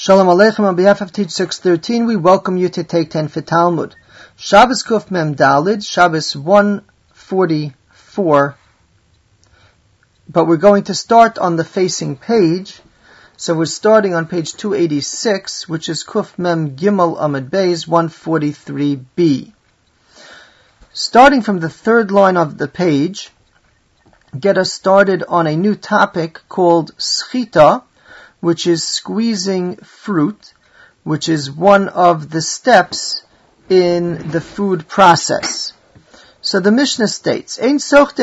Shalom Aleichem. On behalf of Teach 613, we welcome you to Take 10 for Talmud. Shabbos Kuf Mem Dalid, Shabbos 144. But we're going to start on the facing page. So we're starting on page 286, which is Kuf Mem Gimel Amud Beis 143b. Starting from the third line of the page, get us started on a new topic called Schita, which is squeezing fruit, which is one of the steps in the food process. So the Mishnah states, you're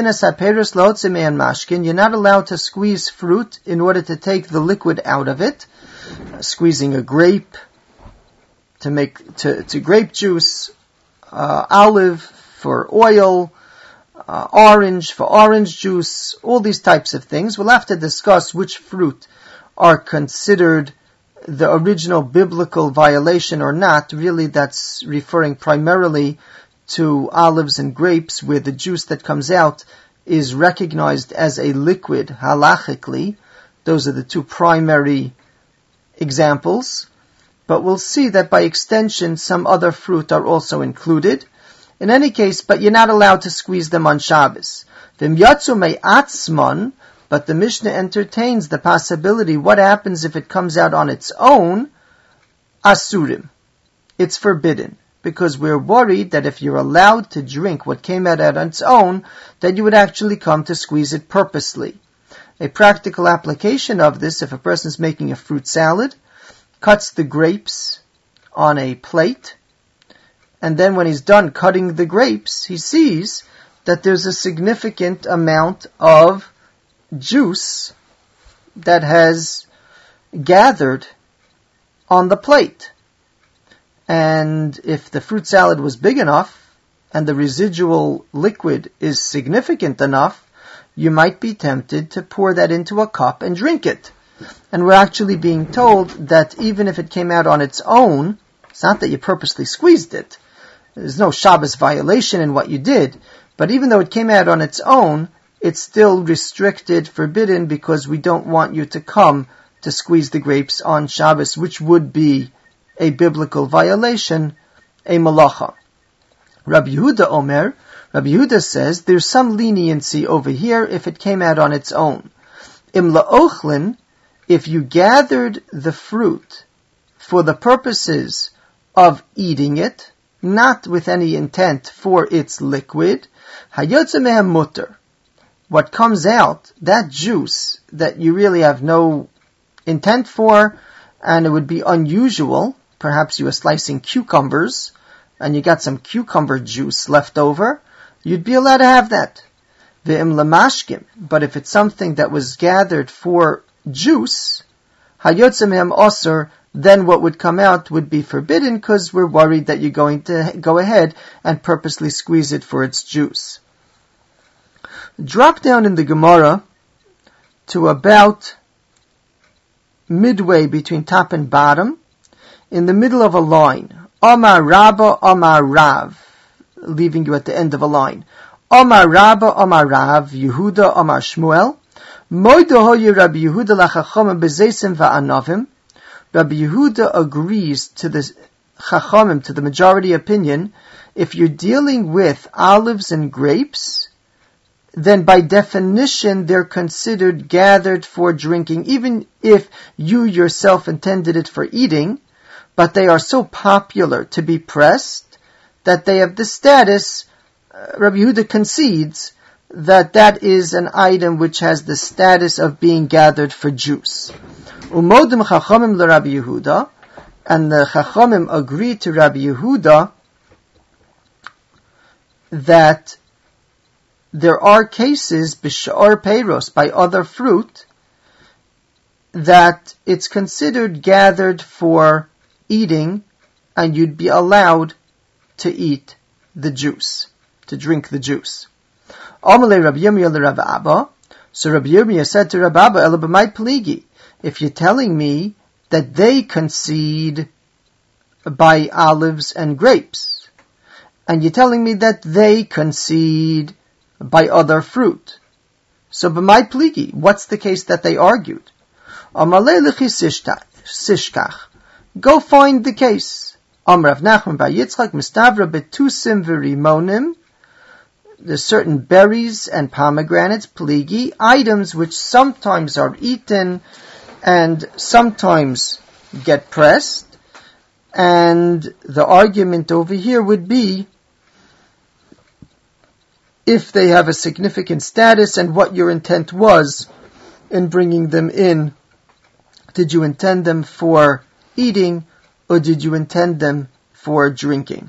not allowed to squeeze fruit in order to take the liquid out of it. Squeezing a grape to make to grape juice, olive for oil, orange for orange juice, all these types of things. We'll have to discuss which fruit are considered the original biblical violation or not. Really, that's referring primarily to olives and grapes, where the juice that comes out is recognized as a liquid halachically. Those are the two primary examples. But we'll see that by extension, some other fruit are also included. In any case, but you're not allowed to squeeze them on Shabbos. V'im yatzu me'atzman, but the Mishnah entertains the possibility, what happens if it comes out on its own? Asurim. It's forbidden. Because we're worried that if you're allowed to drink what came out on its own, that you would actually come to squeeze it purposely. A practical application of this, if a person is making a fruit salad, cuts the grapes on a plate, and then when he's done cutting the grapes, he sees that there's a significant amount of juice that has gathered on the plate. And if the fruit salad was big enough and the residual liquid is significant enough, you might be tempted to pour that into a cup and drink it. And we're actually being told that even if it came out on its own, it's not that you purposely squeezed it. There's no Shabbos violation in what you did. But even though it came out on its own, it's still restricted, forbidden, because we don't want you to come to squeeze the grapes on Shabbos, which would be a biblical violation, a malacha. Rabbi Yehuda Omer, Rabbi Yehuda says, there's some leniency over here if it came out on its own. Im la'ochlin, if you gathered the fruit for the purposes of eating it, not with any intent for its liquid, hayotze mehem mutter. What comes out, that juice that you really have no intent for, and it would be unusual, perhaps you were slicing cucumbers, and you got some cucumber juice left over, you'd be allowed to have that. Ve'im lamashkim, but if it's something that was gathered for juice, hayotze mehem osur, then what would come out would be forbidden, because we're worried that you're going to go ahead and purposely squeeze it for its juice. Drop down in the Gemara to about midway between top and bottom, in the middle of a line. Amar Rabba, Amar Rav, leaving you at the end of a line. Amar Rabba, Amar Rav, Yehuda, Amar Shmuel. Moido hoye Rabbi Yehuda lachachomim bezeisim va'anavim. Rabbi Yehuda agrees to the chachamim, to the majority opinion, if you're dealing with olives and grapes, then by definition they're considered gathered for drinking, even if you yourself intended it for eating, but they are so popular to be pressed that they have the status, Rabbi Yehuda concedes, that is an item which has the status of being gathered for juice. Umodim chachamim l'Rabbi Yehuda, and the chachamim agree to Rabbi Yehuda that there are cases, b'sha'or peiros, by other fruit, that it's considered gathered for eating, and you'd be allowed to eat the juice, to drink the juice. Amalei Rabbi Yirmiyah l'Rav Abba, so Rabbi Yirmiyah said to Rav Abba, Ela b'may pligi, if you're telling me that they concede by olives and grapes, and you're telling me that they concede by other fruit. So b'may pligi, what's the case that they argued? Amalei l'chi sishkach, Go find the case. Amar Rav Nachman bar Yitzchak mistavra betusim v'rimonim. There's certain berries and pomegranates, pligi, items which sometimes are eaten and sometimes get pressed. And the argument over here would be if they have a significant status and what your intent was in bringing them in. Did you intend them for eating or did you intend them for drinking?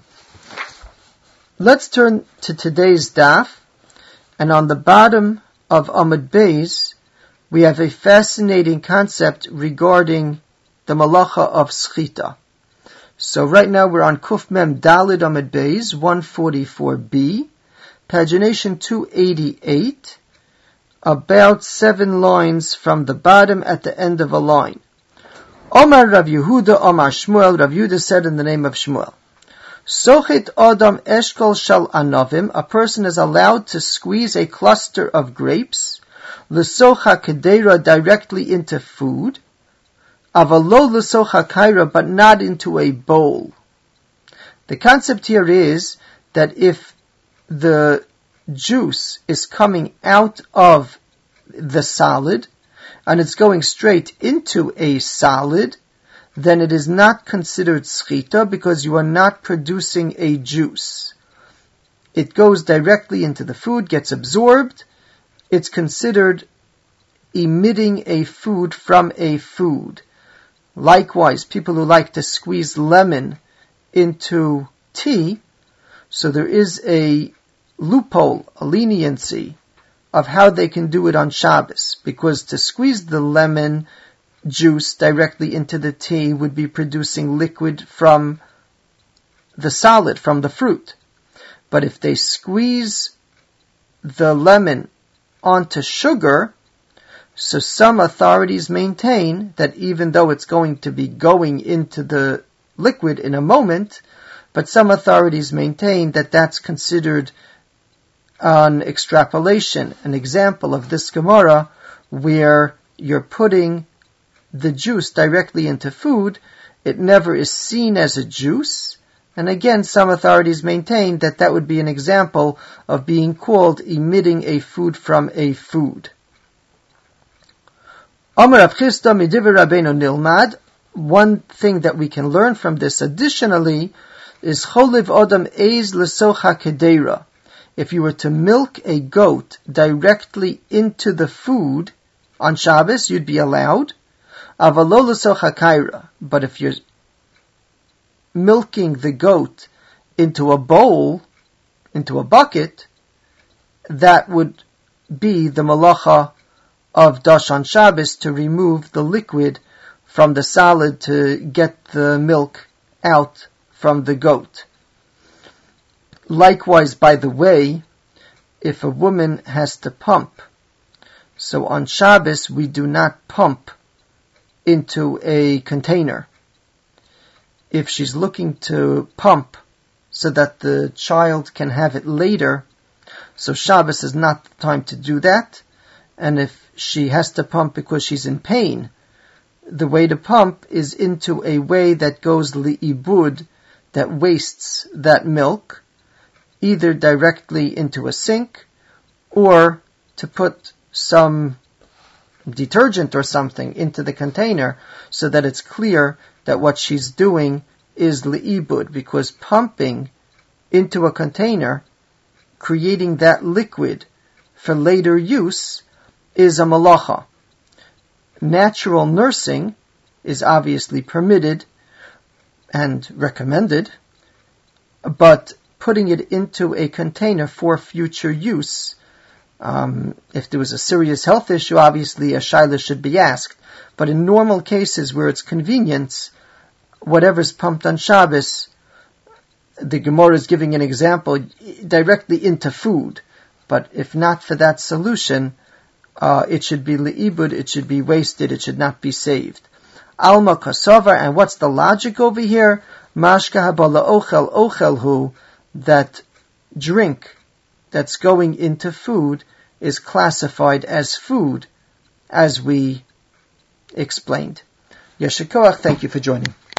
Let's turn to today's daf, and on the bottom of Amud Beis, we have a fascinating concept regarding the malacha of schita. So right now we're on Kuf Mem Dalid Amud Beis, 144b, pagination 288, about 7 lines from the bottom at the end of a line. Omar Rav Yehuda, Omar Shmuel, Rav Yehuda said in the name of Shmuel, Sochet Adam Eshkol Shal Anovim, a person is allowed to squeeze a cluster of grapes, L'socha Kedera, directly into food, Avalo L'socha Kaira, but not into a bowl. The concept here is that if the juice is coming out of the solid, and it's going straight into a solid, then it is not considered schita because you are not producing a juice. It goes directly into the food, gets absorbed. It's considered emitting a food from a food. Likewise, people who like to squeeze lemon into tea, so there is a loophole, a leniency of how they can do it on Shabbos, because to squeeze the lemon juice directly into the tea would be producing liquid from the solid, from the fruit. But if they squeeze the lemon onto sugar, so some authorities maintain that even though it's going to be going into the liquid in a moment, but some authorities maintain that that's considered an extrapolation, an example of this Gemara where you're putting the juice directly into food. It never is seen as a juice. And again, some authorities maintain that that would be an example of being called emitting a food from a food. Amar Rav Chisda midivrei Rabbeinu nilmad. One thing that we can learn from this additionally is choliv odam eiz l'socha kedera. If you were to milk a goat directly into the food on Shabbos, you'd be allowed. Avalo l'socha kaira. But if you're milking the goat into a bowl, into a bucket, that would be the malacha of Dash on Shabbos, to remove the liquid from the solid to get the milk out from the goat. Likewise, by the way, if a woman has to pump, so on Shabbos we do not pump into a container. If she's looking to pump so that the child can have it later, so Shabbos is not the time to do that. And if she has to pump because she's in pain, the way to pump is into a way that goes li'ibud, that wastes that milk, either directly into a sink or to put some detergent or something into the container so that it's clear that what she's doing is li'ibud, because pumping into a container, creating that liquid for later use, is a malacha. Natural nursing is obviously permitted and recommended, but putting it into a container for future use, if there was a serious health issue, obviously a shaila should be asked. But in normal cases where it's convenience, whatever's pumped on Shabbos, the Gemara is giving an example, directly into food. But if not for that solution, it should be li'ibud, it should be wasted, it should not be saved. Alma kasavar, and what's the logic over here? Mashka habala ochel ochelhu, that drink that's going into food is classified as food, as we explained. Yeshikoach, thank you for joining.